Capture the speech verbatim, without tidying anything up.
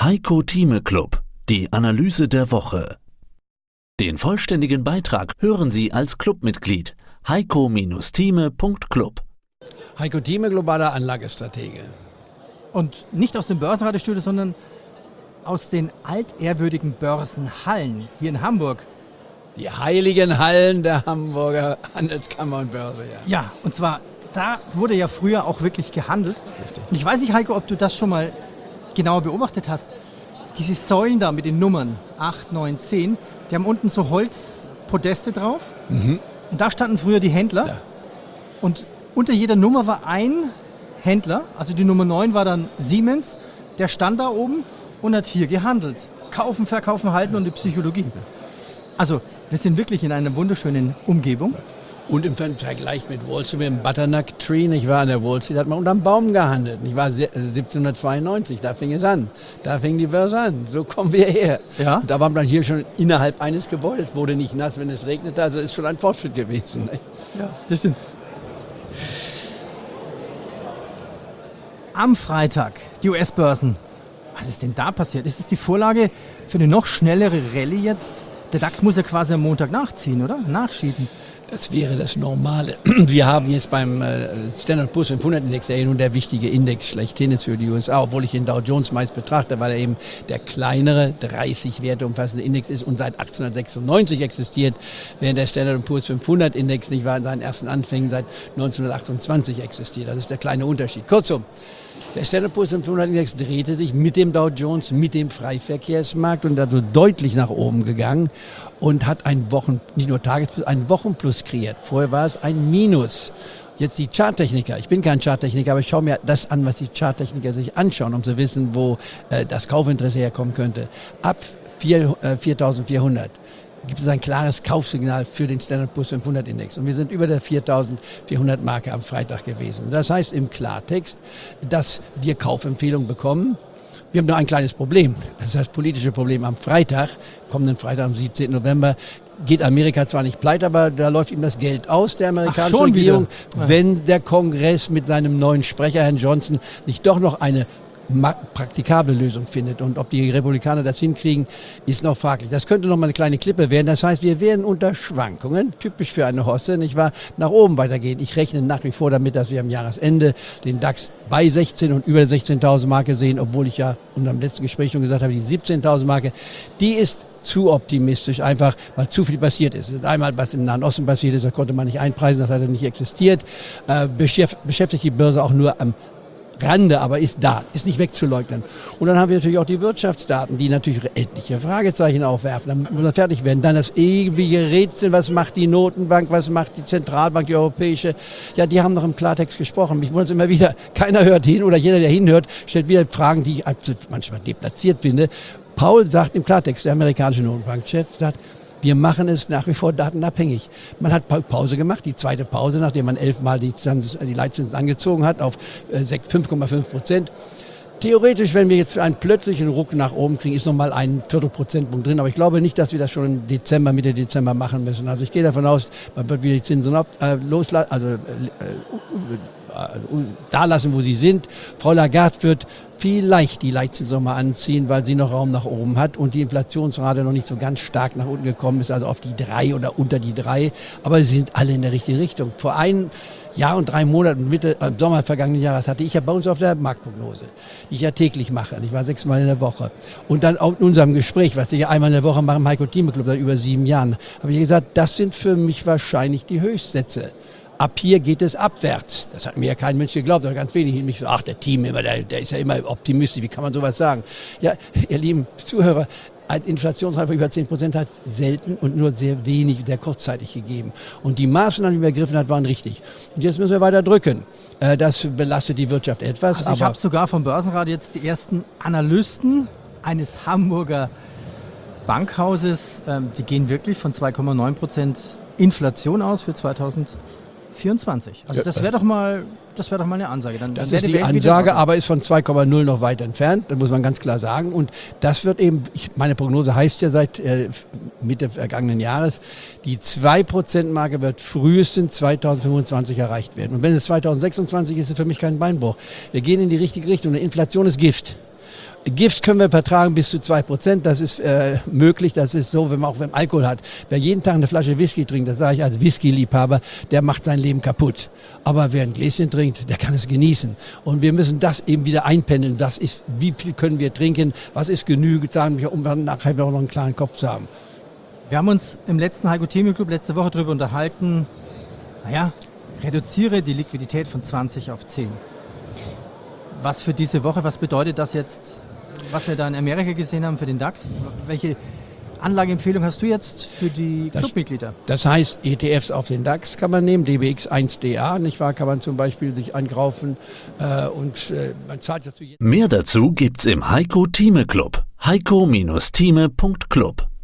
Heiko Thieme Club, die Analyse der Woche. Den vollständigen Beitrag hören Sie als Clubmitglied heiko Thieme Punkt club. Heiko Thieme, globaler Anlagestratege. Und nicht aus dem Börsenradiostudio, sondern aus den altehrwürdigen Börsenhallen hier in Hamburg. Die heiligen Hallen der Hamburger Handelskammer und Börse, ja. Ja, und zwar, da wurde ja früher auch wirklich gehandelt. Richtig. Und ich weiß nicht, Heiko, ob du das schon mal genauer beobachtet hast. Diese Säulen da mit den Nummern acht, neun, zehn, die haben unten so Holzpodeste drauf. Mhm. Und da standen früher die Händler. Ja. Und unter jeder Nummer war ein Händler, also die Nummer neun war dann Siemens, der stand da oben und hat hier gehandelt. Kaufen, verkaufen, halten und die Psychologie. Also wir sind wirklich in einer wunderschönen Umgebung. Und im Vergleich mit Wall Street, mit dem Butternut Tree, ich war an der Wall Street, hat man unterm Baum gehandelt. Ich war siebzehnhundertzweiundneunzig, da fing es an. Da fing die Börse an. So kommen wir her. Ja. Da war man hier schon innerhalb eines Gebäudes, wurde nicht nass, wenn es regnete. Also ist schon ein Fortschritt gewesen. Ne? Ja, das stimmt. Am Freitag, die U S-Börsen. Was ist denn da passiert? Ist es die Vorlage für eine noch schnellere Rallye jetzt? Der DAX muss ja quasi am Montag nachziehen, oder? Nachschieben. Das wäre das Normale. Wir haben jetzt beim Standard and Poor's fünfhundert Index, der ja nun der wichtige Index schlechthin ist für die U S A, obwohl ich den Dow Jones meist betrachte, weil er eben der kleinere, dreißig Werte umfassende Index ist und seit achtzehnhundertsechsundneunzig existiert, während der Standard and Poor's fünfhundert Index nicht war in seinen ersten Anfängen seit neunzehnhundertachtundzwanzig existiert. Das ist der kleine Unterschied. Kurzum, der Standard and Poor's fünfhundert Index drehte sich mit dem Dow Jones, mit dem Freiverkehrsmarkt und also deutlich nach oben gegangen und hat ein Wochen, nicht nur Tagesplus, ein Wochenplus kreiert. Vorher war es ein Minus. Jetzt die Charttechniker. Ich bin kein Charttechniker, aber ich schaue mir das an, was die Charttechniker sich anschauen, um zu wissen, wo äh, das Kaufinteresse herkommen könnte. Ab viertausendvierhundert gibt es ein klares Kaufsignal für den Standard and Poor's fünfhundert Index. Und wir sind über der viertausendvierhundert Marke am Freitag gewesen. Das heißt im Klartext, dass wir Kaufempfehlungen bekommen. Wir haben nur ein kleines Problem. Das ist das politische Problem. Am Freitag, kommenden Freitag, am siebzehnten November, geht Amerika zwar nicht pleite, aber da läuft ihm das Geld aus, der amerikanischen Ach, schon Regierung, wieder? wenn der Kongress mit seinem neuen Sprecher, Herrn Johnson, nicht doch noch eine praktikable Lösung findet. Und ob die Republikaner das hinkriegen, ist noch fraglich. Das könnte noch mal eine kleine Klippe werden. Das heißt, wir werden unter Schwankungen, typisch für eine Hosse, nicht wahr, nach oben weitergehen. Ich rechne nach wie vor damit, dass wir am Jahresende den DAX bei sechzehn und über der sechzehntausend Marke sehen, obwohl ich ja in unserem letzten Gespräch schon gesagt habe, die siebzehntausend Marke, die ist zu optimistisch, einfach weil zu viel passiert ist. Einmal, was im Nahen Osten passiert ist, das konnte man nicht einpreisen, das hat nicht existiert. Äh, beschäftigt die Börse auch nur am Rande, aber ist da, ist nicht wegzuleugnen. Und dann haben wir natürlich auch die Wirtschaftsdaten, die natürlich etliche Fragezeichen aufwerfen. Dann muss man fertig werden. Dann das ewige Rätsel, was macht die Notenbank, was macht die Zentralbank, die europäische. Ja, die haben noch im Klartext gesprochen. Mich wundert es immer wieder, keiner hört hin oder jeder, der hinhört, stellt wieder Fragen, die ich manchmal deplatziert finde. Paul sagt im Klartext, der amerikanische Notenbankchef sagt, wir machen es nach wie vor datenabhängig. Man hat Pause gemacht, die zweite Pause, nachdem man elfmal die, die Leitzinsen angezogen hat auf fünf Komma fünf Prozent. Theoretisch, wenn wir jetzt einen plötzlichen Ruck nach oben kriegen, ist nochmal ein Viertelprozentpunkt drin. Aber ich glaube nicht, dass wir das schon im Dezember, Mitte Dezember machen müssen. Also ich gehe davon aus, man wird wieder die Zinsen ab, äh, loslassen, also äh, äh, da lassen, wo sie sind. Frau Lagarde wird vielleicht die Leitzinsen noch mal anziehen, weil sie noch Raum nach oben hat und die Inflationsrate noch nicht so ganz stark nach unten gekommen ist, also auf die drei oder unter die drei. Aber sie sind alle in der richtigen Richtung. Vor einem Jahr und drei Monaten, Mitte äh, Sommer vergangenen Jahres, hatte ich ja bei uns auf der Marktprognose, die ich ja täglich mache. Ich war sechsmal in der Woche. Und dann auch in unserem Gespräch, was wir ja einmal in der Woche machen, im Heiko Thieme Club seit über sieben Jahren, habe ich gesagt, das sind für mich wahrscheinlich die Höchstsätze. Ab hier geht es abwärts. Das hat mir ja kein Mensch geglaubt, aber ganz wenig. Mich so, ach, der Thieme, der, der ist ja immer optimistisch. Wie kann man sowas sagen? Ja, ihr lieben Zuhörer, eine Inflationsrate von über zehn Prozent hat selten und nur sehr wenig, sehr kurzzeitig gegeben. Und die Maßnahmen, die man ergriffen hat, waren richtig. Und jetzt müssen wir weiter drücken. Das belastet die Wirtschaft etwas. Also ich habe sogar vom Börsenrat jetzt die ersten Analysten eines Hamburger Bankhauses, die gehen wirklich von zwei Komma neun Prozent Inflation aus für zweitausendvierundzwanzig. Also das wäre doch mal, das wäre doch mal eine Ansage. Dann das ist die Ansage, aber ist von zwei Komma null noch weit entfernt, das muss man ganz klar sagen. Und das wird eben, ich, meine Prognose heißt ja seit äh, Mitte vergangenen Jahres, die zwei Prozent Marke wird frühestens zweitausendfünfundzwanzig erreicht werden. Und wenn es zweitausendsechsundzwanzig ist, ist es für mich kein Beinbruch. Wir gehen in die richtige Richtung. Die Inflation ist Gift. Gifts können wir vertragen bis zu zwei Prozent, das ist äh, möglich, das ist so, wenn man auch wenn man Alkohol hat. Wer jeden Tag eine Flasche Whisky trinkt, das sage ich als Whisky-Liebhaber, der macht sein Leben kaputt. Aber wer ein Gläschen trinkt, der kann es genießen. Und wir müssen das eben wieder einpendeln. Das ist, wie viel können wir trinken, was ist genügend, sagen wir, um dann nachher noch einen klaren Kopf zu haben. Wir haben uns im letzten Heiko Theme Club letzte Woche darüber unterhalten, naja, reduziere die Liquidität von zwanzig auf zehn. Was für diese Woche, was bedeutet das jetzt, was wir da in Amerika gesehen haben für den DAX? Welche Anlageempfehlung hast du jetzt für die Das- Clubmitglieder? Das heißt, E T Fs auf den DAX kann man nehmen, D B X eins D A, nicht wahr, kann man zum Beispiel sich ankaufen äh, und äh, man zahlt dazu. Mehr dazu gibt's im Heiko Theme Club. heiko Bindestrich Theme Punkt Club